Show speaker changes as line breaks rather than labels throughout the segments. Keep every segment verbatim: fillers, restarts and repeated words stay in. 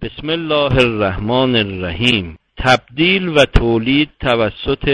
بسم الله الرحمن الرحیم. تبدیل و تولید توسط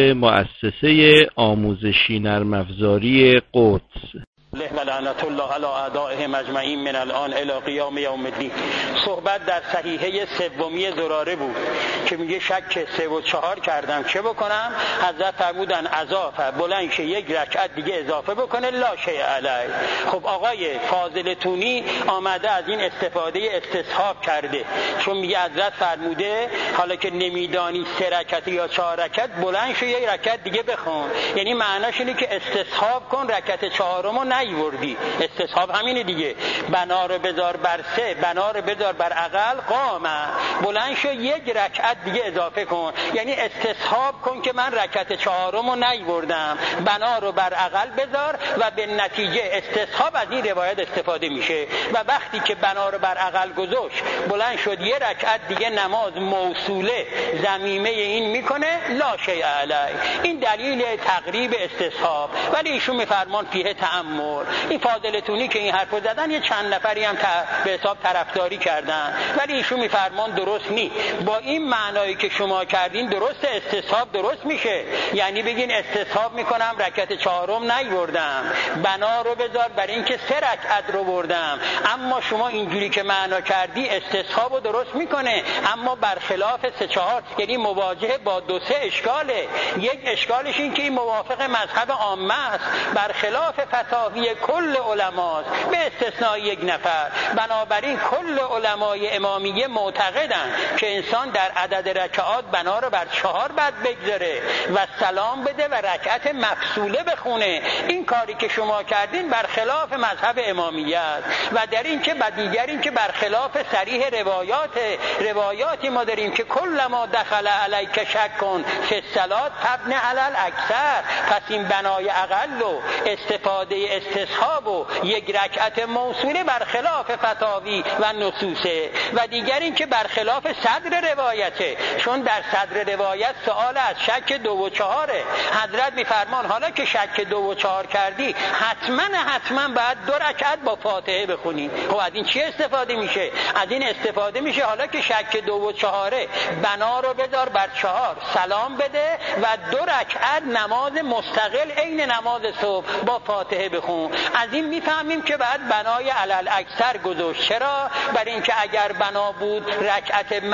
مؤسسه آموزشی نرم افزاری قدس.
و لعنت الله علی اعدائهم اجمعین من الان الی قیام یوم الدین. صحبت در صحیحه سومی زراره بود که میگه شک سه و چهار کردم چه بکنم؟ حضرت فرمودن اضافه بلند شه یک رکعت دیگه اضافه بکنه لا شیء علیه. خب آقای فاضل تونی آمده از این استفاده استصحاب کرده، چون میگه حضرت فرموده حالا که نمیدانی سه رکعت یا چهار رکعت بلند شه یک رکعت دیگه بخون، یعنی معناش اینه که استصحاب کن رکعت چهارمو نیوردی. استصحاب همینه دیگه، بنا رو بذار بر سه، بنا رو بذار بر اقل، قامه بلند شو یک رکعت دیگه اضافه کن، یعنی استصحاب کن که من رکعت چهارمو نیوردم، بنا رو بر اقل بذار و به نتیجه استصحاب از این روایت استفاده میشه. و وقتی که بنا رو بر اقل گذاشت بلند شد یک رکعت دیگه نماز موصوله ضمیمه این میکنه لا شیء علیه. این دلیل تقریب استصحاب. ولی ایشون میفرمان فیه تأمل. این فاضل تونی که این حرفو زدن یه چند نفری هم به حساب طرفداری کردن، ولی ایشون میفرمان درست نی. با این معنایی که شما کردین درست استصحاب درست میشه، یعنی بگین استصحاب میکنم رکعت چهارم نیوردم، بنا رو بذار بر این که سه رکعت رو بردم. اما شما اینجوری که معنا کردی استصحاب رو درست میکنه، اما برخلاف سه چهار، یعنی مواجهه با دو سه اشکاله. یک اشکالش این که این موافق مذهب عامه است، برخلاف فتاوی کل علماست به استثناء یک نفر. بنابراین کل علمای امامیه معتقدن که انسان در عدد رکعات بنا رو بر چهار بعد بگذاره و سلام بده و رکعت مفصوله بخونه. این کاری که شما کردین برخلاف مذهب امامیه است. و در این که دیگر این که برخلاف صریح روایات روایاتی ما داریم که کل ما دخل علیک شک کن فی الصلاه فبن علی الاکثر. پس این بنای اقل و استفاده استصحاب و یک رکعت موصوله برخلاف فتاوی و نصوصه. و دیگر این که برخلاف صدر روایته، چون در صدر روایت سوال از شک دو و چهاره. حضرت میفرمان حالا که شک دو و چهار کردی حتما حتما باید دو رکعت با فاتحه بخونی. خب از این چی استفاده میشه؟ از این استفاده میشه حالا که شک دو و چهاره بنا رو بذار بر چهار، سلام بده و دو رکعت نماز مستقل عین نماز صبح با فاتحه بخون. از این میفهمیم که بعد بنای علل اکثر گذاشت. چرا؟ برای اینکه اگر بنا بود رکعت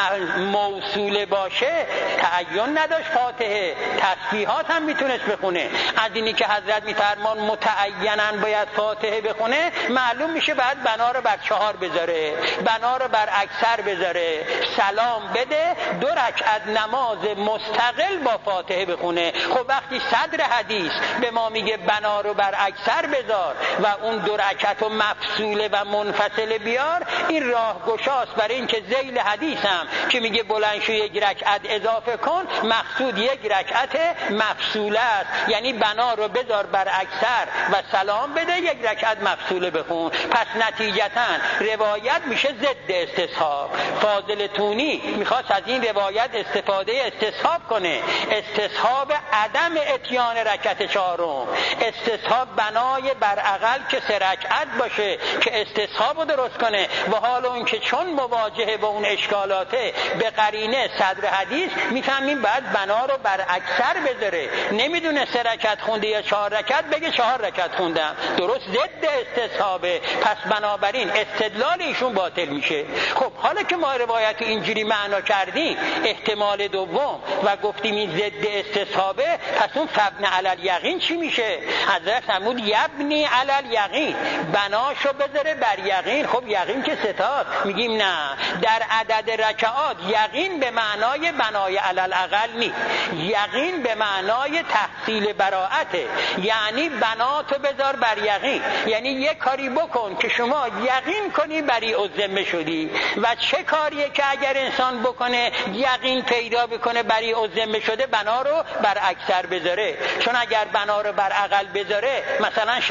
موصوله باشه تعین نداشت فاتحه، تسبیحات هم میتونست بخونه. از اینی که حضرت میفرمان متعیناً باید فاتحه بخونه، معلوم میشه بعد بنا رو بر چهار بذاره، بنا رو بر اکثر بذاره، سلام بده، دو رکعت نماز مستقل با فاتحه بخونه. خب وقتی صدر حدیث به ما میگه بنا رو بر اکثر بذار و اون دو رکعت و مفصوله و منفصله بیار، این راه گشاست برای این که ذیل حدیث هم که میگه بلند شو یک رکعت اضافه کن، مقصود یک رکعت مفصوله است، یعنی بنا رو بذار بر اکثر و سلام بده، یک رکعت مفصوله بخون. پس نتیجتاً روایت میشه ضد استصحاب. فاضل تونی میخواست از این روایت استفاده استصحاب کنه، استصحاب عدم اتیان رکعت چهارم، استصحاب بنای بر اقل که سه رکعت باشه که استصحاب رو درست کنه. و حالا اون که چون مواجهه با اون اشکالاته به قرینه صدر حدیث میفهمیم بعد بنا رو بر اکثر بذاره. نمیدونه سه رکعت خونده یا چهار رکعت، بگه چهار رکعت خوندم، درست ضد استصحابه. پس بنابراین استدلال ایشون باطل میشه. خب حالا که ما روایت اینجوری معنا کردیم احتمال دوم و گفتیم این ضد استصحابه، پس اون فبن علی الیقین چی میشه؟ حضرت فرمود یبنی علی الیقین، بناشو بذاره بر یقین. خب یقین که ستاد، میگیم نه، در عدد رکعات یقین به معنای بنای علی الاقل نی، یقین به معنای تحصیل براءته، یعنی بناتو بذار بر یقین، یعنی یک کاری بکن که شما یقین کنی بری الذمه شدی. و چه کاریه که اگر انسان بکنه یقین پیدا بکنه بری الذمه شده، بنا رو بر اکثر بذاره. چون اگر بنا رو بر اقل بذاره، مثلا شک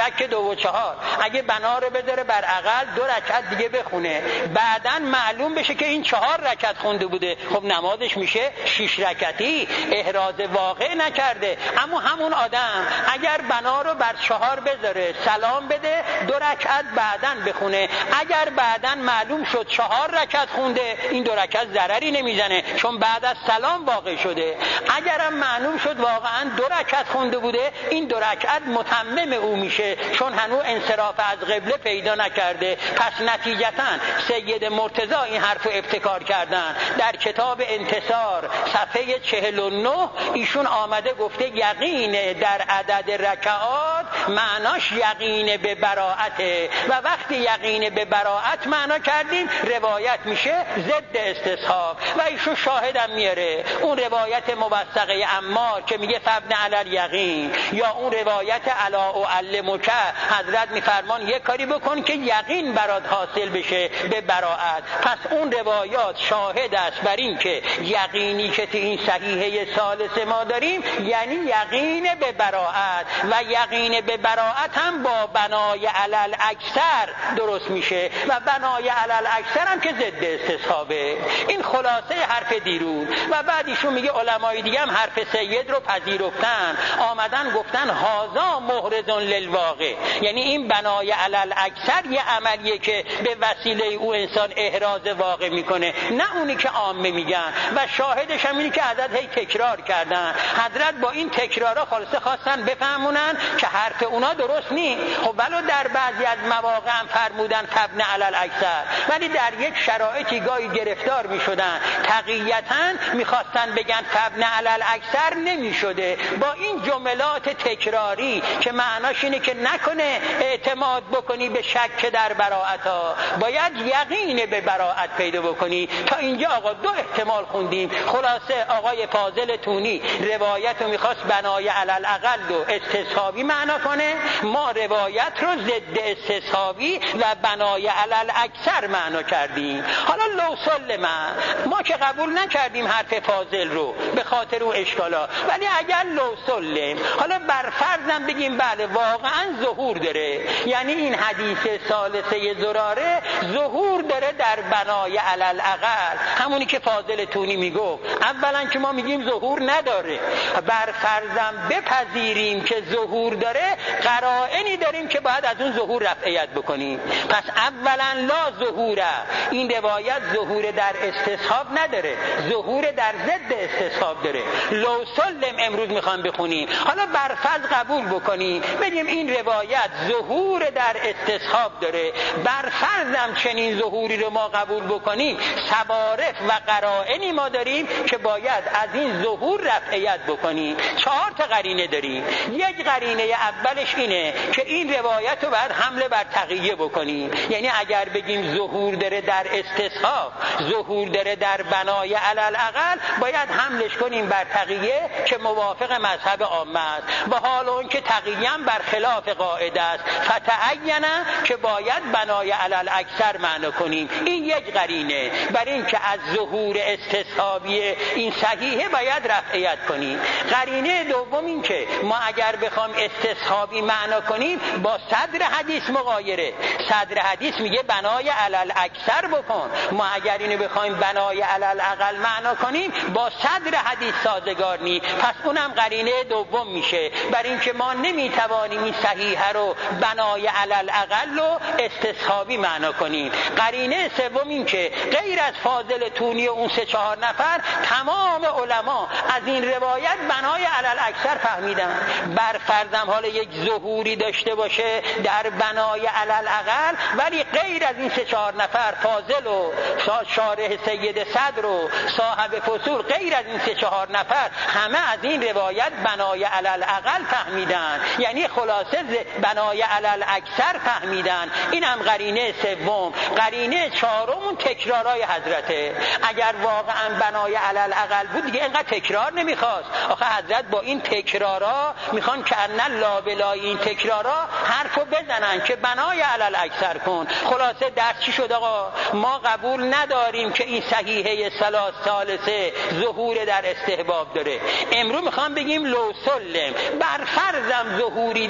شک دو و چهار اگه بنا رو بذاره بر عقل دو رکعت دیگه بخونه، بعدن معلوم بشه که این چهار رکعت خونده بوده، خب نمازش میشه شش رکعتی، احراز واقع نکرده. اما همون آدم اگر بنا رو بر چهار بذاره، سلام بده، دو رکعت بعدن بخونه، اگر بعدن معلوم شد چهار رکعت خونده، این دو رکعت ضرری نمیزنه چون بعد از سلام واقع شده. اگرم معلوم شد واقعا دو رکعت خونده بوده، این دو رکعت متمم او میشه چون هنوز انصراف از قبله پیدا نکرده. پس نتیجتاً سید مرتضی این حرفو ابتکار کردن. در کتاب انتصار صفحه چهل و نه ایشون آمده گفته یقین در عدد رکعات معناش یقین به براءته، و وقتی یقین به براءت معنا کردیم روایت میشه ضد استصحاب. و ایشون شاهدم میاره اون روایت موثقه عمار که میگه فبن علی الیقین، یا اون روایت الا اعلمک حضرت میفرمان یک کاری بکن که یقین برات حاصل بشه به براءت. پس اون روایات شاهد است بر این که یقینی که تو این صحیحه ثالث ما داریم یعنی یقین به براءت، و یقین به براءت هم با بنای علل اکثر درست میشه و بنای علل اکثر هم که ضد استصحابه. این خلاصه حرف دیروز. و بعد ایشون میگه علمای دیگه هم حرف سید رو پذیرفتن، آمدن گفتن هازا محرز للواقع، یعنی این بنای علل اکثر یه عملیه که به وسیله او انسان احراز واقع میکنه، نه اونی که عامه میگن. و شاهدش هم اینی که حضرت هی تکرار کردن. حضرت با این تکرارا خلاصه خواستن بفهمونن که حرف اونا درست نیست. خب ولو در بعضی از مواقع هم فرمودن فبن علل اکثر، ولی در یک شرایطی گاهی گرفتار میشدن، تقییتاً میخواستن بگن فبن علل اکثر نمیشده. با این جملات تکراری که معناش اینه که نکنه اعتماد بکنی به شک در براءتها، باید یقین به براءت پیدا بکنی. تا اینجا آقا دو احتمال خوندیم. خلاصه آقای فاضل تونی روایت رو میخواست بنای علل اقل و استصحابی معنا کنه، ما روایت رو ضد استصحابی و بنای علل اکثر معنا کردیم. حالا لو سلم، ما که قبول نکردیم حرف فاضل رو به خاطر اون اشکالا، ولی اگر لو سلم، حالا بر فرضم بگیم بله واقعا ظهور داره، یعنی این حدیث ثالثه زراره ظهور داره در بنای علل اقل، همونی که فاضل تونی میگو. اولا که ما میگیم ظهور نداره، بر فرضم بپذیریم که ظهور داره، قرائنی داریم که باید از اون ظهور رفعیت بکنیم. پس اولا لا ظهوره، این روایت ظهور در استصحاب نداره، ظهور در ضد استصحاب داره. لو سلم امروز میخوام بخونیم، حالا بر فرض قبول بکنیم بگیم این روایت ظهور در استصحاب داره، بر فرضم چنین ظهوری رو ما قبول بکنیم، سوارف و قرائنی ما داریم که باید از این ظهور رفعیت بکنیم. چهار تا قرینه داریم. یک قرینه اولش اینه که این روایت رو باید حمله بر تقیه بکنیم، یعنی اگر بگیم ظهور داره در استصحاب، ظهور داره در بنای علل اقل، باید حملش کنیم بر تقیه که موافق مذهب عامه است، با حال اون که تقیه هم بر خلاف قاعده است، فتعینه که باید بنای علل اکثر معنا کنیم. این یک قرینه بر این که از ظهور استصحابی این صحیحه باید رفعیت کنیم. قرینه دوم این که ما اگر بخوام استصحابی معنا کنیم با صدر حدیث مغایره. صدر حدیث میگه بنای علل اکثر بکن، ما اگر اینو بخوایم بنای علل اقل معنا کنیم با صدر حدیث سازگار نی. پس اونم قرینه دوم میشه بر این که ما نمیتوانیم این صحیحه رو بنای علل اقل رو استصحابی معنا کنیم. قرینه سوم این که غیر از فاضل تونی و اون سه چهار نفر تمام علما از این روایت بنای علل اکثر فهمیدن. بر فرضم حالا یک ظهوری داشته باشه در بنای علل اقل، ولی غیر از این سه چهار نفر فاضل و شارح سید صدر و صاحب فصول، غیر از این سه چهار نفر همه از این روایت بنای علل اقل فهمیدن، یعنی خلاصه بنای علل اکثر فهمیدن. اینم قرینه سوم. قرینه چهارم تکرارای حضرته. اگر واقعا بنای علل اقل بود دیگه اینقدر تکرار نمیخواست. آخه حضرت با این تکرارا میخوان که ان لا بلای این تکرارا حرفو بزنن که بنای علل اکثر کن. خلاصه درس چی شد آقا؟ ما قبول نداریم که این صحیحه ثلاث ثالثه ظهور در استحباب داره. امروز میخوام بگیم لو سلم، بر فرضم ظهوری داشته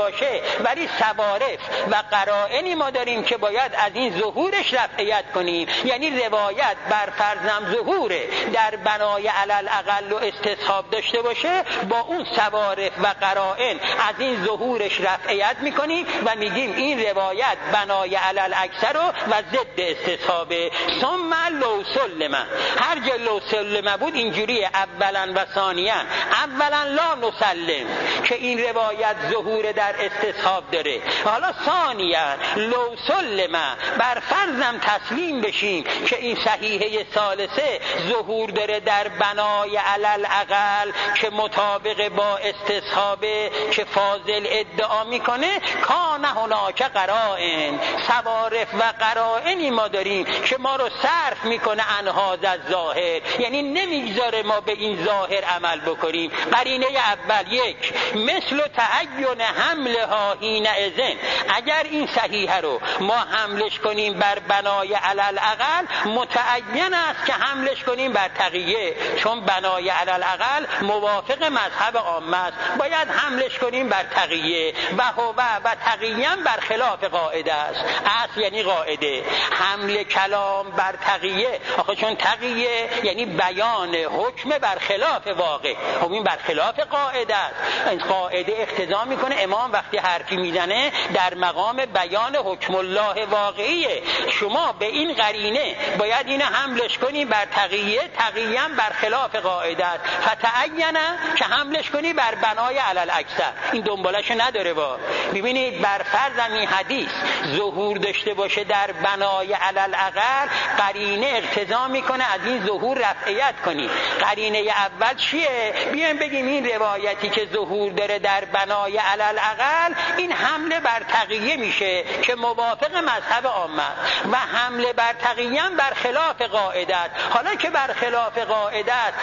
باشه، ولی سوارف و قرائنی ما داریم که باید از این ظهورش رفعیت کنیم. یعنی روایت بر فرضم ظهوره در بنای علل اقل و استصحاب داشته باشه، با اون سوارف و قرائن از این ظهورش رفعیت میکنیم و میگیم این روایت بنای علل اکثر و ضد استصحابه. ثم لو سلم، هر جا لو سلم بود اینجوریه، اولا و ثانیا. اولا لا نسلم که این روایت ظهور در استصحاب داره. حالا ثانیا لو سلم، بر فرضم تسلیم بشیم که این صحیحه ثالثه ظهور داره در بنای علل اقل که مطابق با استصحابه که فاضل ادعا میکنه. کان هناک قرائن، سوارف و قرائنی ما داریم که ما رو صرف میکنه انهاز از ظاهر، یعنی نمیگذاره ما به این ظاهر عمل بکنیم. قرینه اول یک، مثل تعین حملها حین اذن، اگر این صحیحه رو ما حملش کنیم بر بنای علل اقل، متعین است که حملش کنیم بر تقیه، چون بنای علل اقل موافق مذهب عامه است، باید حملش کنیم بر تقیه. و هو و تقیه بر خلاف قاعده است. اصل یعنی قاعده، حمل کلام بر تقیه، آخه چون تقیه یعنی بیان حکم بر خلاف واقع، همین بر خلاف قاعده است. این قاعده اقتضا میکنه امام وقتی حرفی میزنه در مقام بیان حکم الله واقعیه. شما به این قرینه باید اینو حملش کنی بر تقیه، تقیه بر خلاف قاعده است. فتعین که حملش کنی بر بنای علل اکثر. این دنبالشو نداره. با ببینید بر فرض این حدیث ظهور داشته باشه در بنای علل اقل، قرینه اقتضا میکنه از این ظهور رفعیت کنی. قرینه اول چیه؟ بیایم بگیم این روایتی که ظهور داره در بنای علل اقل، این حمله بر تقیه میشه که موافق مذهب عامه و حمله بر تقیه بر خلاف قاعده است. حالا که بر خلاف قاعده است،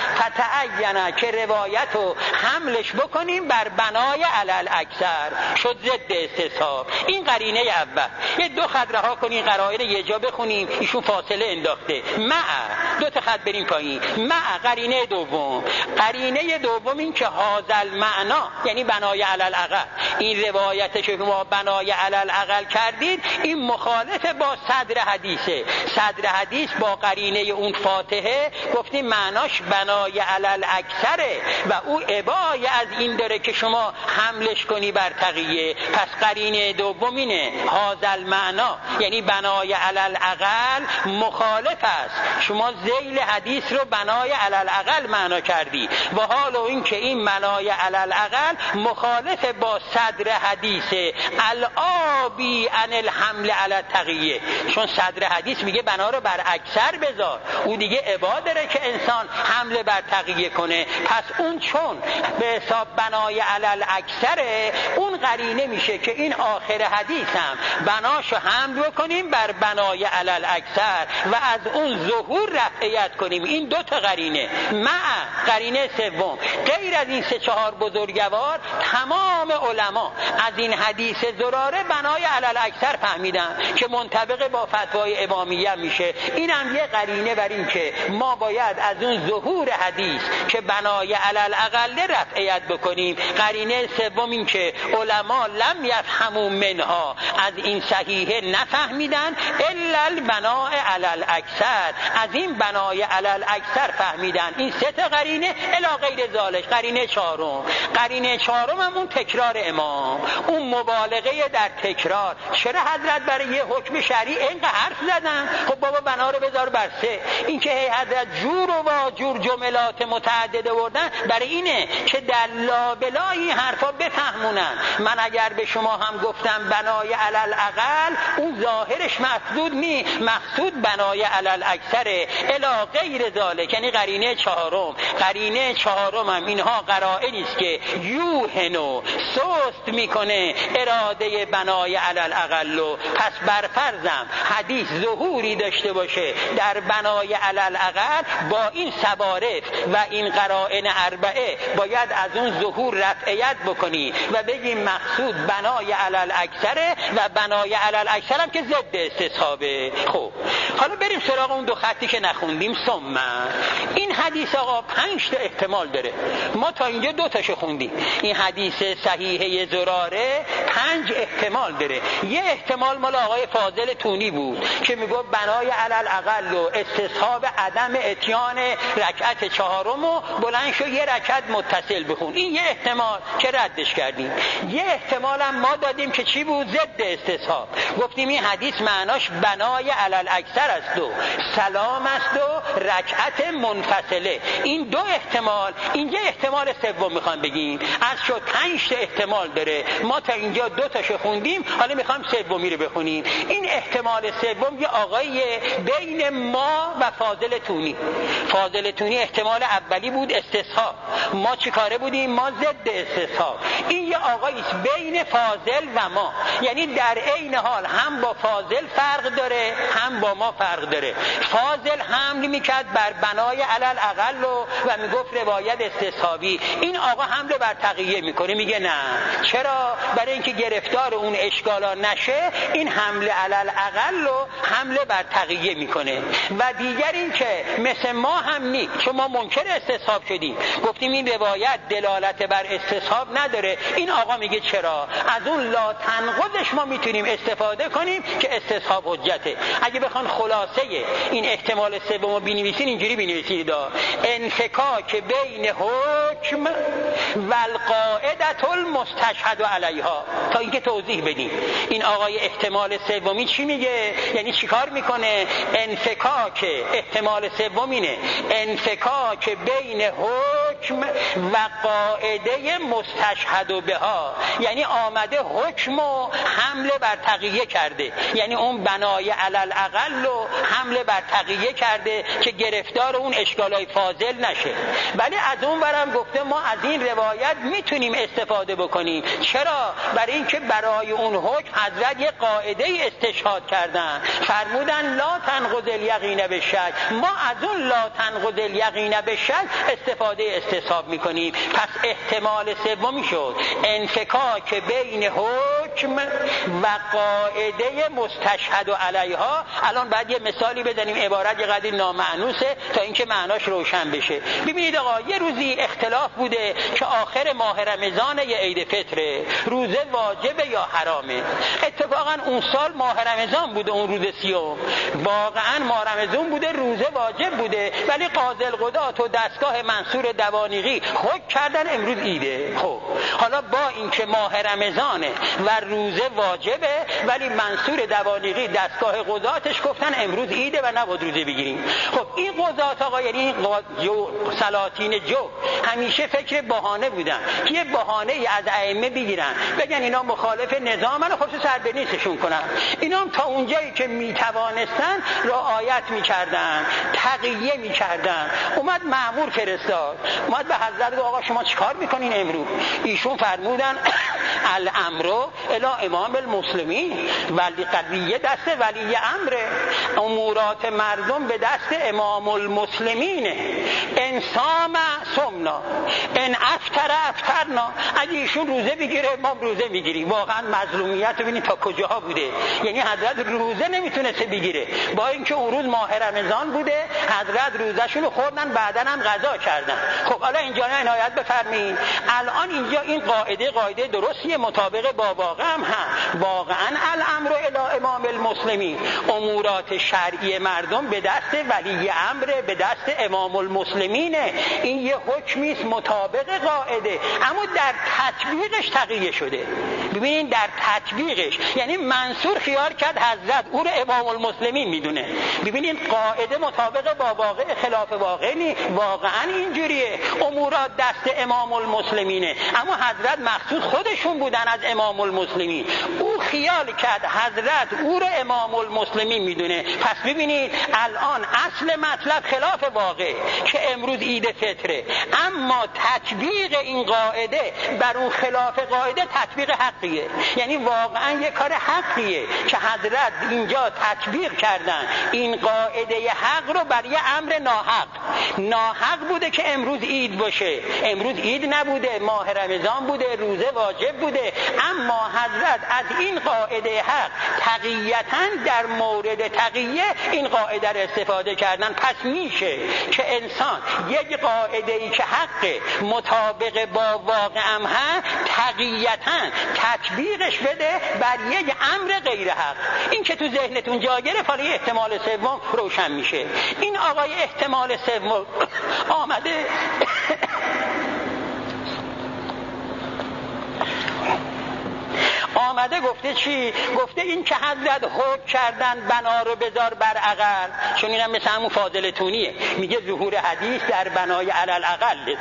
فتعین که روایت رو حملش بکنیم بر بنای علل اکثر، شد ضد استصحاب. این قرینه اول. یه دو خط رها کنین، قرائن یه جا بخونیم، ایشون فاصله انداخته. مع دو تا خط بریم پایین. مع قرینه دوم، قرینه دوم این که هاذل معنا یعنی بنای علل اقل، این روایت که ما بنای علل اقل کردید این مخالف با صدر حدیثه. صدر حدیث با قرینه اون فاتحه گفتیم معناش بنای علل اکثره و او ابای از این داره که شما حملش کنی بر تقیه. پس قرینه دوم اینه هاذل معنا یعنی بنای علل اقل مخالف است. شما ذیل حدیث رو بنای علل اقل معنا کردی و حالا این که این بنای علل اقل مخالف با صدر حدیث الابی عن الحمل علی التقیه، چون صدر حدیث میگه بنا رو بر اکثر بذار، او دیگه ابا داره که انسان حمله بر تقیه کنه. پس اون چون به حساب بنای علل اکثره، اون قرینه میشه که این آخر حدیث هم بناشو حمل بکنیم بر بنای علل اکثر و از اون ظهور رفعیت کنیم. این دو تا قرینه. مع قرینه سوم، غیر از این سه چهار بزرگوار تمام علما از این حدیث زراره بنای علل اکثر فهمیدن که منطبق با فتوای امامیه میشه. این هم یه قرینه بر این که ما باید از اون ظهور حدیث که بنای علل اقل رفعیت بکنیم. قرینه سوم این که علما لم یفهموا منها، از این صحیحه نفهمیدن الا البناء علل اکثر، از این بنای علل اکثر فهمیدن. این سه تا قرینه الی غیر ذالک. قرینه چهارم، قرینه چهارم هم اون تکرار امام، اون مبالغه در تکرار. چرا حضرت برای یه حکم شرعی اینقدر حرف زدن؟ خب بابا بنا رو بذار بر سه. این که حضرت جور و واجور جملات متعدد آوردن برای اینه که در لابلا این حرفا بفهمونن. من اگر به شما هم گفتم بنای علل اقل، اون ظاهرش مقصود نی، مقصود بنای علل اکثره الی غیر ذالک. یعنی قرینه چهارم. قرینه چهارم هم اینها قرائنی است که یوهنو سست میکنه اراده بنای علل اقل. پس بر فرضم حدیث ظهوری داشته باشه در بنای علل اقل، با این سوارف و این قرائن اربعه باید از اون ظهور رفعیت بکنی و بگیم مقصود بنای علل اکثره و بنای علل اکثر هم که ضد استصحابه. خب حالا بریم سراغ اون دو خطی که نخوندیم. ثم این حدیث آقا پنج تا احتمال داره، ما تا اینجا دو تاشو خوندیم. این حدیث صحیحه زراره پنج احتمال داره. یه احتمال مال آقای فاضل تونی بود که میگه بنای علل اقل و استصحاب عدم اتیان رکعت چهارم و بلند شو یه رکعت متصل بخون. این یه احتمال که ردش کردیم. یه احتمال هم ما دادیم که چی بود؟ ضد استصحاب. گفتیم این حدیث معناش بنای علل اکثر است و سلام است و رکعت منفصله. این دو احتمال. اینجا احتمال سوم میخوام بگیم. از شد پنج تا احتمال داره، ما تا اینجا دو تاشو خوندیم، حالا میخوام سومی رو بخونیم. این احتمال سوم یه آقای بین ما و فاضل تونی. فاضل تونی احتمال اولی بود استصحاب، ما چی کاره بودیم؟ ما ضد استصحاب. این یه آقایی است بین فاضل و ما، یعنی در عین حال هم با فاضل فرق داره هم با ما فرق داره. فاضل حمل میکرد بر بنای علل اقل و, و میگفت روایت استصحابی. این آقا حمله بر تقیه میکنه، میگه نه. چرا؟ برای اینکه گرفتار اون اشکالا نشه این حمله علل اقل و حمله بر تقیه میکنه. و دیگر این که مثل ما هم نی، چون ما منکر استصحاب شدیم، گفتیم این روایت دلالت بر استصحاب نداره. این آقا میگه چرا؟ از اون لا تنقضش ما میتونیم استفاده کنیم که استصحاب حجته. اگه بخوان خلاصه این احتمال سومو بنویسین اینجوری بنویسید: انفکاک بین حکم و القاعده المستشهد علیها. تا اینکه توضیح بدیم این آقای احتمال سومی چی میگه، یعنی چیکار میکنه. انفکاک احتمال سومینه انفکاک بین حکم و قاعده مستشهد بها، یعنی آمده حکم و حمله بر تقیه کرده، یعنی اون بنای علل اقل و حمله بر تقیه کرده که گرفتار اون اشکالای فاضل نشه. ولی از اون برم گفته ما از این روایت میتونیم استفاده بکنیم. چرا؟ برای اینکه برای اون حکم حضرت یه قاعده استشهاد کردن، فرمودن لا تنقض الیقین بالشک. ما از اون لا تنقض الیقین بالشک استفاده استصحاب میکنیم. پس احتمال سومی شد انفکاک بین حکم و قاعده مستشهد علیها. الان بعد یه مثالی بزنیم، عبارت یه قدری نامعنوسه تا اینکه معناش روشن بشه. ببینید آقا یه روزی اختلاف بوده که آخر ماه رمضان یه عید فطره، روزه واجبه یا حرامه. اتفاقا اون سال ماه رمضان بوده، اون روز سیوم واقعا ماه رمضان بوده، روزه واجب بوده، ولی قاضی القضات و دستگاه منصور دوانیقی حکم کردن امروز ایده. خب حالا با اینکه ماه رمضانه و روزه واجبه، ولی منصور دوانیقی دستگاه قضاتش گفتن امروز ایده و نباید روزه بگیریم. خب این قضات آقا، یعنی جو سلاطین جو، همیشه فکر بهانه بودن که یه بهانه ای از ائمه بگیرن بگن اینا مخالف نظامن و خودشون سر به نیستشون کنن. اینا هم تا اونجایی که میتوانستن رعایت میکردن، تقیه میکردن. اومد مأمور فرستاد، اومد به حضرت گفت آقا شما چیکار میکنین امروز؟ ایشون فرمودن الامر الی امام المسلمین، ولی قضیه دست ولی امره، امورات مردم به دست امام المسلمینه. انسام سمنا ان افطر افطرنا. اگه ایشون روزه بگیره ما روزه میگیریم. واقعا مظلومیت ببینید تا کجاها بوده. یعنی حضرت روزه نمیتونسته بگیره، با اینکه اون روز ماه رمضان بوده، حضرت روزهشون رو خوردن، بعدن هم غذا کردن. خب حالا اینجا عنایت بفرمایید، الان اینجا این قاعده قاعده درستیه، مطابق با واقع هم هست. واقعا الامر الی امام المسلمین، امورات شرعی مردم به دست ولی امر به دست امام المسلمینه. این یه حکمی است مطابق قاعده، اما در تطبیقش تقیه شده. ببینید در تطبیقش، یعنی منصور خیال کرد حضرت او رو امام المسلمین میدونه. ببینید قاعده مطابق با واقع خلاف واقع نی، واقعا اینجوریه. امورات دست امام المسلمینه، اما حضرت مقصود خودشون بودن از امام المسلمین. او خیال کرد حضرت او رو امام المسلمین میدونه. پس ببینید الان اصل مطلب خلاف واقع که امروز عید فطره، اما تطبیق این قاعده بر اون خلاف قاعده تطبیق حقیه. یعنی واقعا یک کار حقیه که حضرت اینجا تطبیق کردن این قاعده حق رو بر یه امر ناحق. ناحق بوده که امروز عید باشه، امروز عید نبوده، ماه رمضان بوده، روزه واجب ضارب بوده. اما حضرت از این قاعده حق تقییتاً در مورد تقیه این قاعده را استفاده کردن. پس میشه که انسان یک قاعده ای که حق مطابق با واقع هم هست تقییتاً تطبیقش بده بر یک امر غیر حق. این که تو ذهنتون جا گرفت، حالا احتمال سوم روشن میشه. این آقای احتمال سوم آمده آمده گفته چی؟ گفته این که حضرت حکم کردن بنا رو بذار بر عقل، چون اینم مثل همون فاضل تونیه، میگه ظهور حدیث در بنای علل عقل.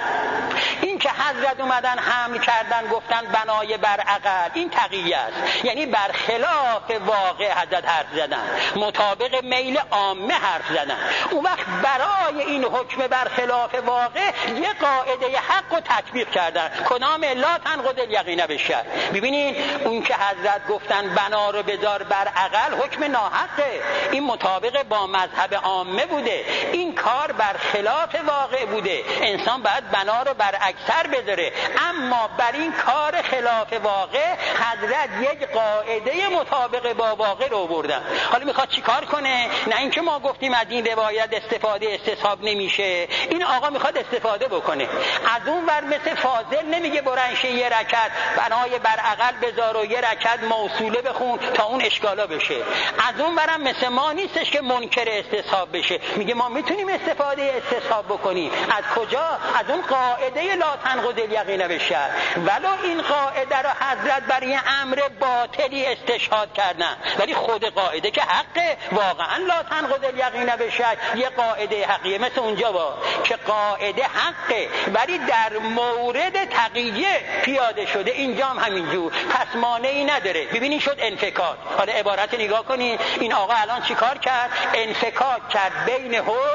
این که حضرت اومدن حمل کردن گفتن بنای بر عقل، این تقیه است، یعنی بر خلاف واقع حضرت حرف زدن، مطابق میل عامه حرف زدن. اون وقت برای این حکم بر خلاف واقع یه قاعده حق رو تطبیق کردن. کدام؟ لا تنقض الیقین بالشک. ببینین اون که حضرت گفتن بنا رو بذار بر عقل حکم ناحقه، این مطابق با مذهب عامه بوده، این کار بر خلاف واقع بوده، انسان باید بنا رو بر اکثر بذاره. اما بر این کار خلاف واقع حضرت یک قاعده مطابق با واقع رو بردن. حالا میخواد چی کار کنه؟ نه اینکه ما گفتیم از این روایت استفاده استصحاب نمیشه، این آقا میخواد استفاده بکنه. از اون ور مثل فاضل نمیگه برنشه یه رکعت بنای بر عقل بذار و یه رکعت موصوله بخون تا اون اشکالا بشه. از اون برم مثل ما نیستش که منکر استصحاب بشه، میگه ما میتونیم استفاده استصحاب بکنیم. از کجا؟ از اون قاعده لا تنقض الیقین بالشک. ولو این قاعده رو حضرت برای امر باطلی استشهاد کردن، ولی خود قاعده که حقه، واقعا لا تنقض الیقین بالشک یه قاعده حقیه. مثل اونجا با که قاعده حقه ولی در مورد تقیه پیاده شده، اینجا هم همینجور، پس مانعی نداره. ببینین شد انفکاک. حالا عبارت نگاه کنین، این آقا الان چیکار کرد؟ انفکاک کرد بین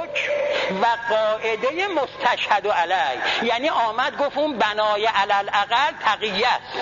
حکم و قاعده مستشهد علی، یعنی آمد گفت اون بنای علل عقل تقیه است،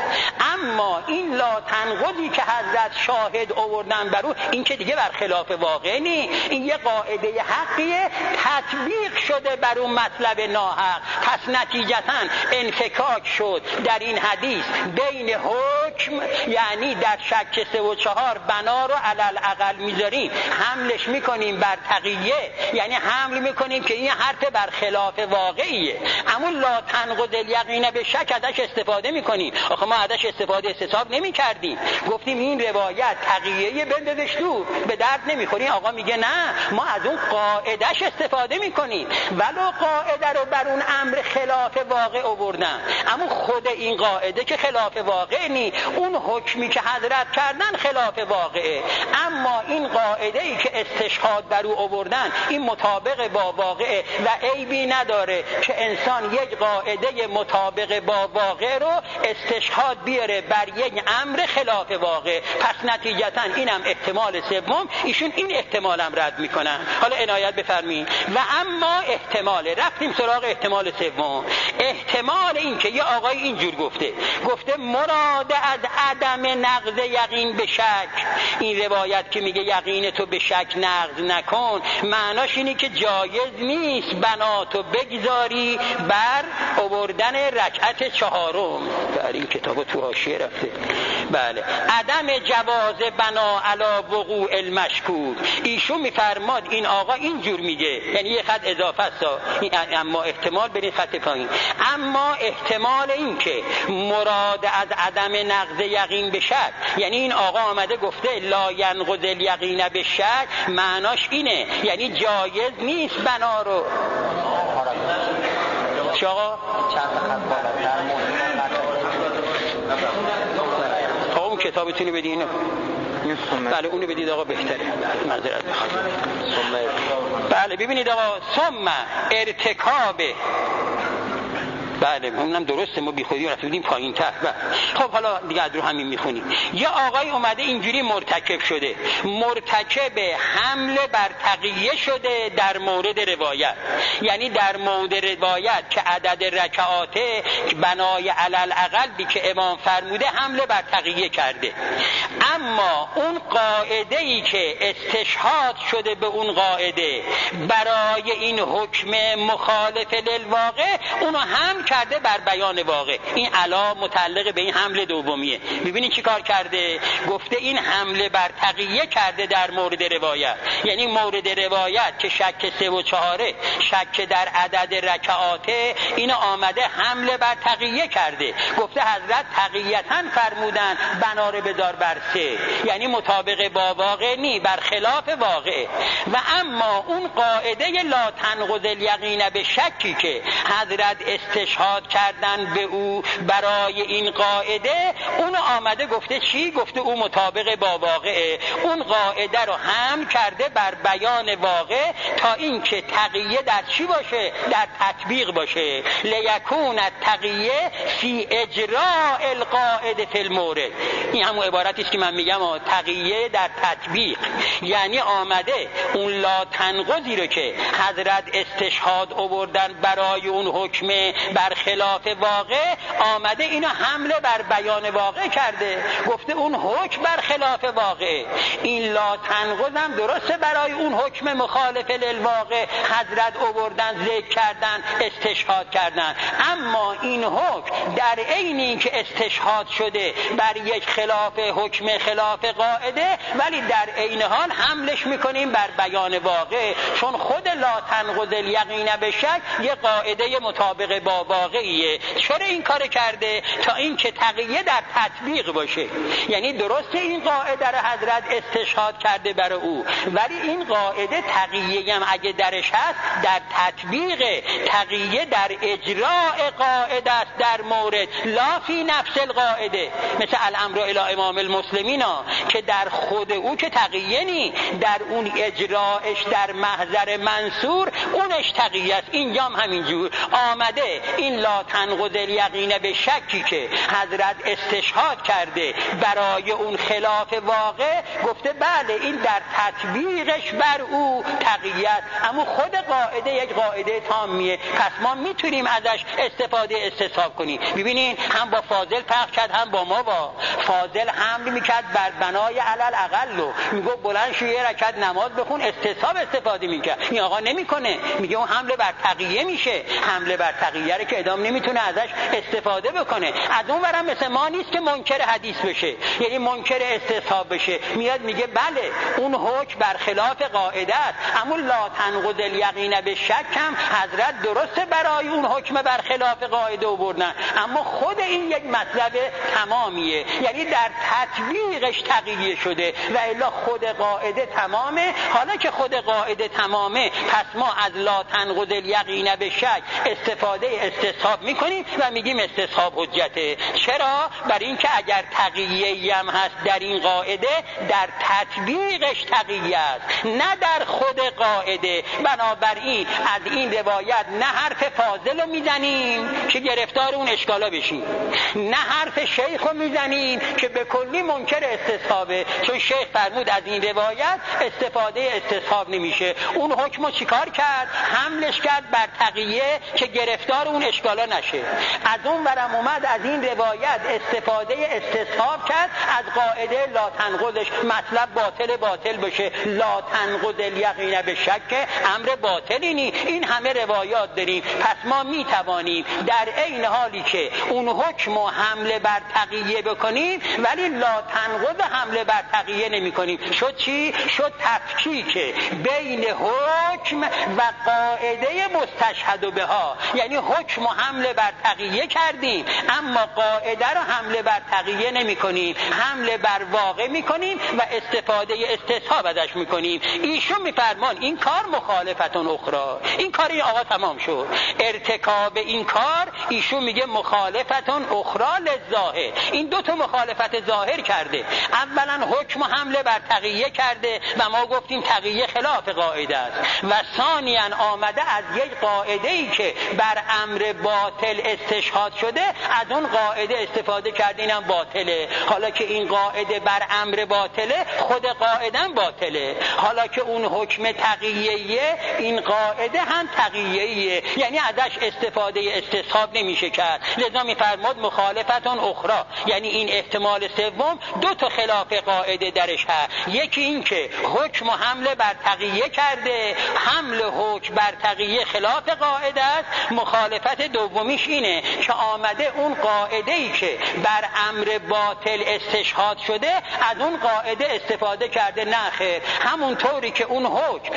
اما این لا تنقضی که حضرت شاهد آوردن بر او، این که دیگه برخلاف واقع نی، این یه قاعده حقیه تطبیق شده بر اون مطلب ناحق. پس نتیجتاً انفکاک شد در این حدیث بین حکم، یعنی در شک سه و چهار بنا رو علل عقل میذاریم، حملش میکنیم بر تقیه، یعنی حمل میکنیم که این حرف بر خلاف واقعیه، اما لا تنقض الیقین بالشک ازش استفاده میکنیم. آخه ما ازش استفاده استصحاب نمیکردیم، گفتیم این روایت تقیه بندازش دور، به درد نمیخوری. آقا میگه نه، ما از اون قاعدهش استفاده میکنیم، ولو قاعده رو بر اون امر خلاف واقع آوردن، اما خود این قاعده که خلاف واقع نی، اون حکمی که حضرت کردن خلاف واقعه، اما این قاعده ای که استشهاد بر او آوردن این مطابق با واقعه و عیبی نداره که انسان یک قاعده مطابق با واقع رو استشهاد بیاره بر یک امر خلاف واقع. پس نتیجتا اینم احتمال سوم، ایشون این احتمالم رد میکنن. حالا عنایت بفرمایید. و اما احتمال، رفتیم سراغ احتمال سوم، احتمال این که یه آقای اینجور گفته گفته مراد از عدم نقض یقین به شک، این روایت که میگه یقین تو به شک نقض نکن، معناش اینه که جایز نیست بنا تو بگذاری بر آوردن رکعت چهارم. در این کتاب تو حاشیه رفته. بله، عدم جواز بنا علی وقوع المشکوک. ایشون میفرماد این آقا اینجور میگه، یعنی یه خط اضافه است، اما احتمال برین خط پایین، اما احتمال این که مراد از عدم نقض یقین به شک، یعنی این آقا آمده گفته لا ینقض الیقین به شک، معناش اینه یعنی جایز نیست بنا رو. چه آقا؟ آقا اون کتابتونی بدین. بله اونو بدید آقا، بهتره. معذرت میخوام. بله ببینید آقا، ثم ارتکاب، بله اونم درسته، ما بی خودی رفته بودیم پایین تر. خب حالا دیگه از رو همین میخونیم. یه آقای اومده اینجوری مرتکب شده، مرتکب حمله بر تقیه شده در مورد روایت، یعنی در مورد روایت که عدد رکعات بنای علل عقل که امام فرموده حمله بر تقیه کرده، اما اون قاعده ای که استشهاد شده به اون قاعده برای این حکم مخالف للواقع، اونو هم کرده بر بیان واقع. این علا متعلق به این حمله دومیه. ببینید چی کار کرده؟ گفته این حمله بر تقیه کرده در مورد روایت، یعنی مورد روایت که شک سه و چهاره، شک در عدد رکعاته، این آمده حمله بر تقیه کرده. گفته حضرت تقیتاً فرمودن بناره بدار بر سه، یعنی مطابق با واقع نی، بر خلاف واقع. و اما اون قاعده لا تنقض الیقین به شکی که حضرت استشهاد کردن به او برای این قاعده، اون آمده گفته چی؟ گفته او مطابق با واقعه. اون قاعده رو هم کرده بر بیان واقع تا این که تقیه در چی باشه؟ در تطبیق باشه. لیکون التقیه فی اجراء القاعده فی المورد. این همون عبارتی است که من میگم تقیه در تطبیق، یعنی آمده اون لا تنقضی رو که حضرت استشهاد آوردن برای اون حکم بر خلاف واقع، آمده اینو حمله بر بیان واقع کرده. گفته اون حکم بر خلاف واقع. این لا تنقض هم درسته برای اون حکم مخالف للواقع حضرت آوردن، ذکر کردن، استشهاد کردن. اما این حکم در عین این که استشهاد شده بر یک خلاف حکم خلاف قاعده، ولی در عین حال حملش میکنیم بر بیان واقع، چون خود لا تنقض الیقین به شک یه قاعده مطابق با واقعیه. چرا این کار کرده؟ تا این که تقیه در تطبیق باشه. یعنی درسته این قاعده رو حضرت استشهاد کرده برای او، ولی این قاعده تقیه هم اگه درش هست در تطبیق، تقیه در اجراء قاعده است در مورد، لا فی نفس القاعده. مثل الامر الی امام المسلمین ها که در خود او که تقیه نی، در اون اجراعش در محضر منصور اونش تقیه است. اینجا هم همینجور آمده این لا تنقض الیقین به شکی که حضرت استشهاد کرده برای اون خلاف واقع، گفته بله این در تطبیقش بر او تقیه است. اما خود قاعده یک قاعده تامیه، پس ما میتونیم ازش استفاده استصحاب کنیم. ببینین هم با فاضل پخش کرد هم با ما. با فاضل حمل میکرد بر بنای علل اقل، میگو بلند شو یه رکعت نماز بخون، استصحاب استفاده میکرد. این آقا نمیکنه، میگه اون حمله بر تقیه میشه. حمله بر تقیه رو که ادام نمیتونه ازش استفاده بکنه. از اون ورم مثل ما نیست که منکر حدیث بشه، یعنی منکر استصحاب بشه، میاد میگه بله اون حکم بر خلاف قاعده است. اما لا تنقض الیقین به شک هم حضرت درسته برای اون حکم بر خلاف قاعده آوردن، اما خود این یک مطلب تمامیه، یعنی در تطبیقش تقیه شده و الا خود قاعده تمامه. حالا که خود قاعده تمامه، پس ما از لا تنقض الیقین به شک استفاده استصحاب میکنیم و میگیم استصحاب حجته. چرا؟ برای اینکه اگر تقیه هم هست در این قاعده، در تطبیقش تقیه است، نه در خود قاعده. بنابراین از این روایت نه حرف فاضل رو میزنیم که گرفتار اون اشکالا بشیم، نه حرف شیخ رو میزنیم که به کلی منکر استصحابه، چون شیخ فرمود از این روایت استفاده استصحاب نمیشه. اون حکمو چیکار کرد؟ حملش کرد بر تقیه که گرفتار اون اشکالا نشه. از اون ورم اومد از این روایت استفاده استصحاب کرد از قاعده لا تنقضش، مطلب باطل باطل بشه. لا تنقض الیقین به شک امر باطلی نی. این همه روایات داریم، پس ما میتوانیم در عین حالی که اون حکم و حمله بر تقیه بکنیم ولی لا تنقض حمله بر تقیه نمی کنیم. شد چی؟ شد تفکیک بین حکم و قاعده مستشهد بها، یعنی حکم و حمله بر تقیه کردیم اما قاعده رو حمله بر تقیه نمی کنیم، حمله بر واقع می کنیم و استفاده استصحاب ازش می کنیم. ایشون میفرمان این کار مخالفتون اخرى. این کار این آقا تمام شد. ارتکاب این کار ایشون میگه مخالفتون اخرى للظاهر. این دو تا مخالفت ظاهر کرده. اولا حکم و حمله بر تقیه کرده و ما گفتیم تقیه خلاف قاعده است، و ثانیاً آمده از یک قاعده ای که بر امر باطل استشهاد شده از اون قاعده استفاده کردینم باطله. حالا که این قاعده بر امر باطله، خود قاعده هم باطله. حالا که اون حکم تقیه‌ایه، این قاعده هم تقیه‌ایه، یعنی ازش استفاده استصحاب نمیشه کرد. لذا میفرماد مخالفتون اخرى، یعنی این احتمال سوم دو تا خلاف قاعده درش هست. یکی این که حکم و حمله بر تقیه کرده، حمل حکم بر تقیه خلاف قاعده است، مخالفت علت دومیش اینه که آمده اون قاعده‌ای که بر امر باطل استشهاد شده از اون قاعده استفاده کرده. نه خیر، همون طوری که اون حکم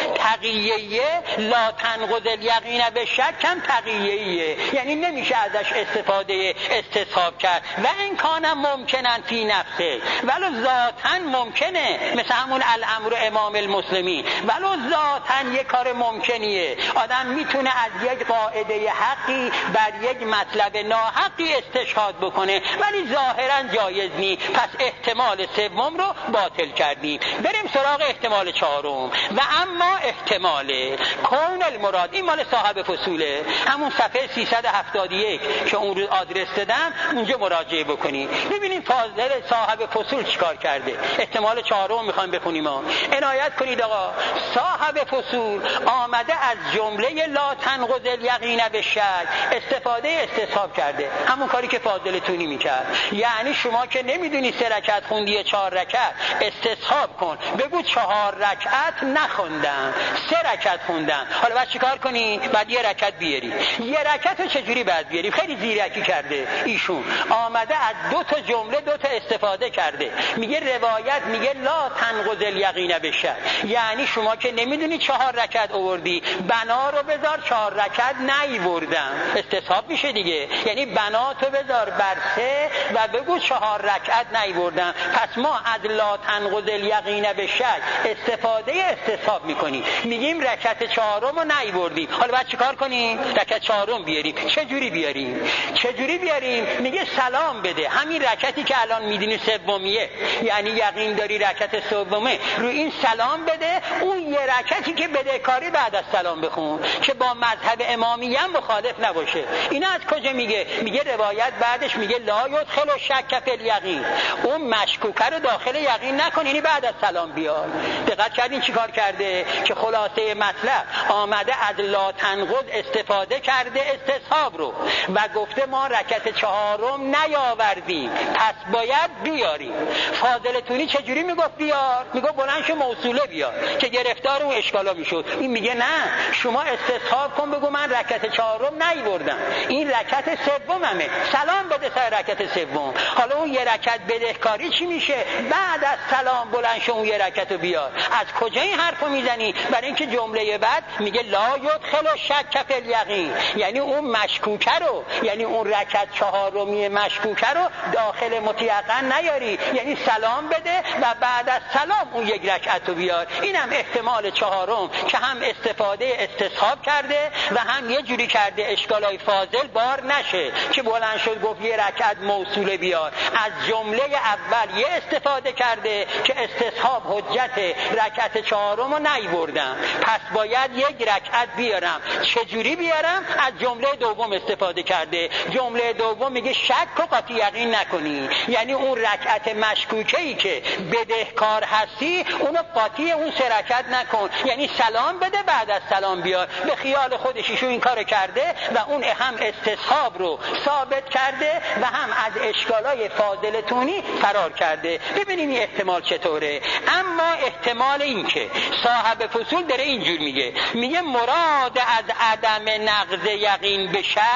تقییه لا تنقض الیقین به شک هم تقییه، یعنی نمیشه ازش استفاده استصحاب کرد. و این کانم ممکنن فی نفسه، ولو ذاتن ممکنه، مثل همون الامر امام المسلمین، ولو ذاتن یک کار ممکنیه. آدم میتونه از یک قاعده حقی بر یک مطلب ناحقی استشهاد بکنه، ولی ظاهرا جایز نی. پس احتمال سوم رو باطل کردیم. بریم سراغ احتمال چهارم. و اما احتمال کون المراد، این مال صاحب فصوله، همون صفحه سیصد و هفتاد و یک که اون رو آدرس دادم اونجا مراجعه بکنید. ببینیم فاضل صاحب فصول چیکار کرده. احتمال چهارم میخوایم بخونیم. عنایت کنید آقا، صاحب فصول آمده از جمله لا تنقض الیقین به شک استفاده استصحاب کرده، همون کاری که فاضل تونی میکرد. یعنی شما که نمیدونی سه رکعت خوندی چهار رکعت، استصحاب کن، بگو چهار رکعت نخوندم، سه رکعت خوندم. حالا بعد چیکار کنی؟ بعد یه رکعت بیاری. یه رکعت رو چجوری بعد بیاری؟ خیلی زیرکی کرده ایشون، آمده از دو تا جمله دو تا استفاده کرده. میگه روایت میگه لا تنقض الیقین به شک، یعنی شما که نمیدونی چهار رکعت آوردی، بنا رو بذار چهار رکعت نیوردم، استصحاب میشه دیگه. یعنی بنا تو بذار بر سه و بگو چهار رکعت نیوردم. پس ما از لا تنقض الیقین به شک استفاده استصحاب میکنیم، میگیم رکعت چهارم رو نیوردیم. حالا بعد چیکار کنیم؟ رکعت چهارم بیاریم. چه جوری بیاریم؟ چه جوری بیاریم؟ میگه سلام بده. همین رکعتی که الان میدونی سومیه، یعنی یقین داری رکعت سومه، رو این سلام بده. اون یه رکعتی که بدهکاری بعد از سلام بخون که با مذهب امامی هم مخالف نباشه. اینا از کجا میگه؟ میگه روایت بعدش میگه لا یدخل الشک فی الیقین، اون مشکوکه رو داخل یقین نکن، یعنی بعد از سلام بیار. دقت کردین چیکار کرده؟ که خلاصه مطلب آمده از لا تنقض استفاده کرده استصحاب رو و گفته ما رکعت چهارم نیاوردیم، پس باید بیاریم. فاضل تونی چجوری میگفت بیار؟ میگفت بلند شو موصوله بیار که گرفتار اون اشکالا میشد. این میگه نه، شما استصحاب کن، بگو من رکعت چهارم نیاوردم، این رکعت سوممه، سلام بده سر رکعت سوم. حالا اون یه رکعت بدهکاری چی میشه؟ بعد از سلام بلند شو اون یه رکعت رو بیار. از کجا این حرفو میزنی؟ برای اینکه جمله بعد میگه لا یدخل الشک فی الیقین، یعنی اون مشکوکه رو، یعنی اون رکعت چهارمی مشکوکه رو داخل متیقن نیاری، یعنی سلام بده و بعد از سلام اون یک رکعت رو بیار. اینم احتمال چهارم که هم استفاده استصحاب کرده و هم یه جوری کرده اشکالای فاضل بار نشه که بلند شد گفت یه رکعت موصوله بیار. از جمله اول یه استفاده کرده که استصحاب حجت رکعت چهارم رو نیوردم، پس باید یک رکعت بیارم. چجوری بیارم؟ از جمله دوم استفاده کرده. جمله دوم میگه شک و قطعی یقین نکنی، یعنی اون رکعت مشکوکه‌ای که بدهکار هستی اونو قاطی اون سه رکعت نکن، یعنی سلام بده بعد از سلام بیار. به خیال خودش ایشون این کارو کرده و اون هم استصحاب رو ثابت کرده و هم از اشکالای فاضل تونی فرار کرده. ببینیم این احتمال چطوره. اما احتمال این که صاحب فصول داره اینجور میگه، میگه مراد از عدم نقض یقین به شک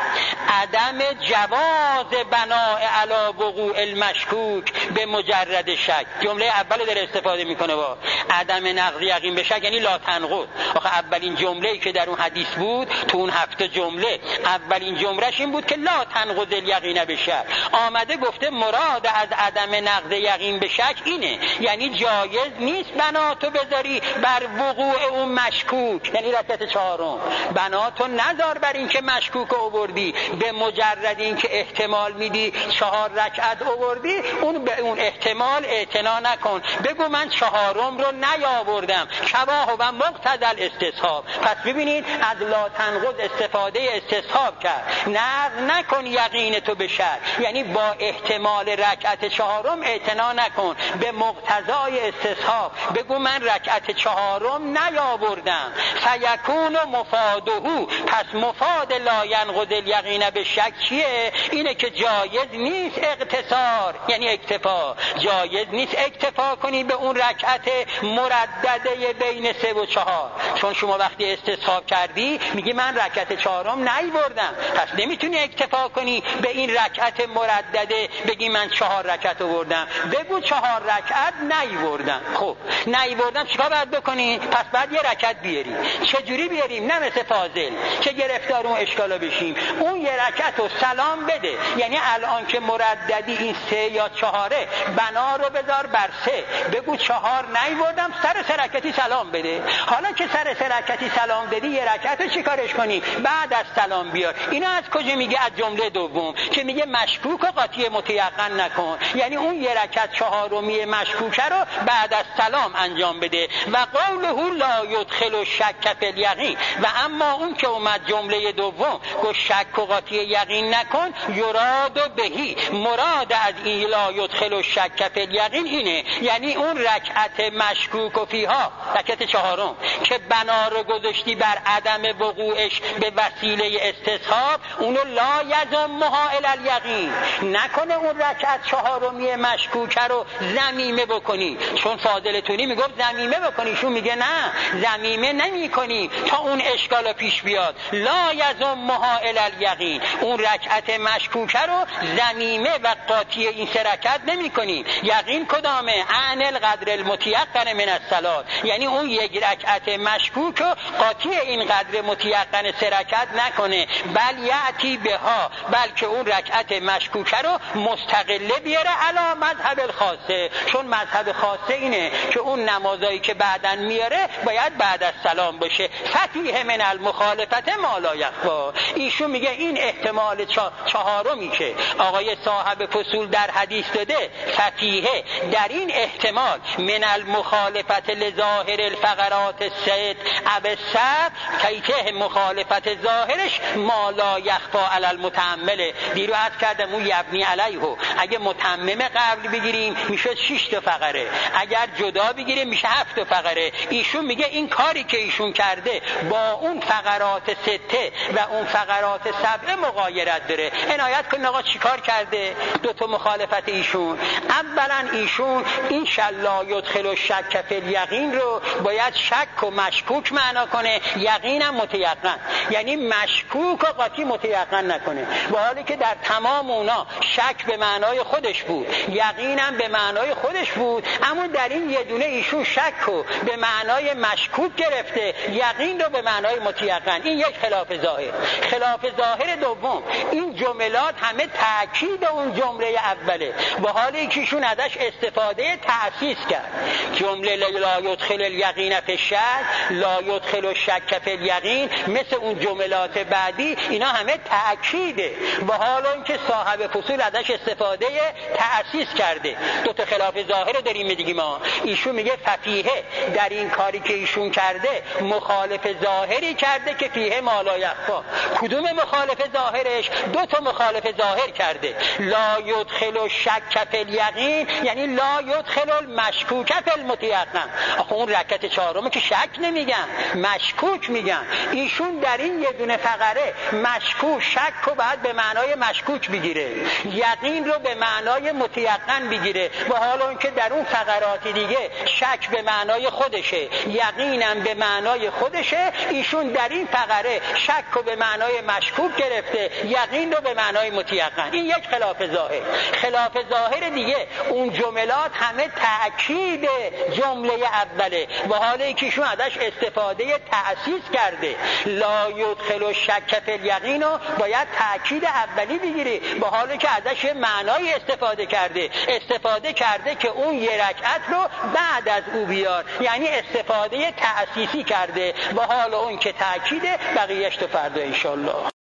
عدم جواز بناء علی وقوع المشکوک به مجرد شک. جمله اول داره استفاده میکنه با عدم نقض یقین به شک، یعنی لا تنقض. آخه اولین جمله‌ای که در اون حدیث بود تو اون هفته جمله، اولین جملهش این بود که لا تنقض الیقین به شک. آمده گفته مراد از عدم نقض یقین به شک اینه، یعنی جایز نیست بنا تو بذاری بر وقوع اون مشکوک، یعنی رکعت چهارم بنا تو نذار بر این که مشکوک آوردی، به مجرد این که احتمال میدی چهار رکعت آوردی اون به اون احتمال اعتنا نکن، بگو من چهارم رو نیاوردم، شباه و مقتضی الاستصحاب. پس ببینید از لا تنقض استفاده استصحاب کرد، نقض نکن یقین تو به شک، یعنی با احتمال رکعت چهارم اعتنا نکن، به مقتضای استصحاب بگو من رکعت چهارم نیاوردم. فیکون مفادهو، پس مفاد لا ینقض الیقین به شک چیه؟ اینه که جایز نیست اقتصار، یعنی اکتفا، جایز نیست اکتفا کنی به اون رکعت مردده بین سه و چهار. چون شما وقتی استصحاب کردی میگی من رکعت چهارم چهارم نیوردم. پس نمیتونی اکتفا کنی به این رکعت مردده بگی من چهار رکعت آوردم. بگو چهار رکعت نیوردم. خب نیوردم چیکار باید بکنی؟ پس بعد یه رکعت بیاری. چجوری بیاریم؟ نه مثل فاضل که گرفتار اون اشکالا بشیم. اون یه رکعت رو سلام بده. یعنی الان که مرددی این سه یا چهاره، بنا رو بذار بر سه، بگو چهار نیوردم، سر سه رکعتی سلام بده. حالا که سر سه رکعتی سلام دادی، یه رکعت رو چیکارش کنی؟ بعد از سلام بیار. اینا از کجا میگه؟ از جمله دوم که میگه مشکوک و قاطی متیقن نکن. یعنی اون یه رکعت چهارمی مشکوکه رو بعد از سلام انجام بده. و قوله لا یدخل الشک فی الیقین، و اما اون که اومد جمله دوم گفت شک و قاطی یقین نکن، یراد بهی، مراد از این لا یدخل الشک فی الیقین اینه، یعنی اون رکعت مشکوک و فیها، رکعت چهارم که بنا رو گذاشتی بر عدم وقوعش به وسیله استصحاب، اونو لا یضمها الی الیقین، نکنه اون رکعت چهارمی مشکوکه رو ضمیمه بکنی. چون فاضلتونی میگفت ضمیمه بکنی، شون میگه نه ضمیمه نمی کنی تا اون اشکال پیش بیاد. لا یضمها الی الیقین، اون رکعت مشکوکه رو ضمیمه و قاطی این سه رکعت نمی کنی. یقین کدامه؟ عن القدر المتیقن من الصلاه، یعنی اون یک رکعت مشکوک و قاطی این قدر متیقن سه رکعت نکنه، بل یأتی بها، بلکه اون رکعت مشکوکه رو مستقله بیاره علی مذهب الخاصه. چون مذهب خاصه اینه که اون نمازایی که بعدن میاره باید بعد از سلام باشه. فتیه من المخالفت ما لا یخفا. ایشون میگه این احتمال چهارمی که آقای صاحب فصول در حدیث داده، فتیه در این احتمال من المخالفت لظاهر الفقرات الست اب سب، تایته مخالفت ظاهرش ما لا یخفا علی المتأمل. دیرو عرض کردم اون یبنی علیه، اگه متمم قبل بگیریم میشه شش تا فقره، اگر جدا بگیریم میشه هفت تا فقره. ایشون میگه این کاری که ایشون کرده با اون فقرات سته و اون فقرات سبعه مغایرت داره. عنایت کن آقا چیکار کرده؟ دو تا مخالفت ایشون. اولا ایشون این شلا یدخل الشک فی الیقین رو باید شک و مشکوک معنا کنه، یقینم متیقن، یعنی مشکوک و قاطی متیقن نکنه، با حالی که در تمام اونا شک به معنای خودش بود، یقینم به معنای خودش بود، اما در این یه دونه ایشون شک رو به معنای مشکوک گرفته، یقین رو به معنای متیقن. این یک خلاف ظاهر. خلاف ظاهر دوم، این جملات همه تأکید اون جمله اوله، با حالی که ایشون ازش استفاده تأسیس کرد. جمله لا یدخل الیقین فی الشک، لا یدخل الشک فی الیقین، مثل اون جملات بعدی اینا همه تأکیده، با حال اینکه صاحب فصول ازش استفاده تأسیس کرده. دو تا خلاف ظاهر داریم دیگه ما. ایشون میگه ففیه، در این کاری که ایشون کرده مخالف ظاهری کرده که فیه ما لا یخفا. کدوم مخالف ظاهرش؟ دو تا مخالف ظاهر کرده. لا یدخل الشک فی الیقین، یعنی لا یدخل المشکوک فی المتیقن. آخه اون رکعت چهارم که شک نمیگن، مشکوک میگن. ایشون در این یه دونه فقره مشکوک، شک رو باید به معنای مشکوک بگیره، یقین رو به معنای متیقن بگیره، با حال اون که در اون فقرات دیگه شک به معنای خودشه، یقینم به معنای خودشه. ایشون در این فقره شک رو به معنای مشکوک گرفته، یقین رو به معنای متیقن. این یک خلاف ظاهر. خلاف ظاهر دیگه، اون جملات همه تأکید جمله اوله، با حالی که ایشون ازش استفاده تأسیس کرده. لا یدخل الشک فی الیقین رو باید تأکید اولی بگیری، با حالی که ازش معنای استفاده کرده. استفاده کرده که اون یه رکعت رو بعد از او بیار، یعنی استفاده تأسیسی کرده، با حال اون که تأکیده. بقیهش تو فردا انشالله.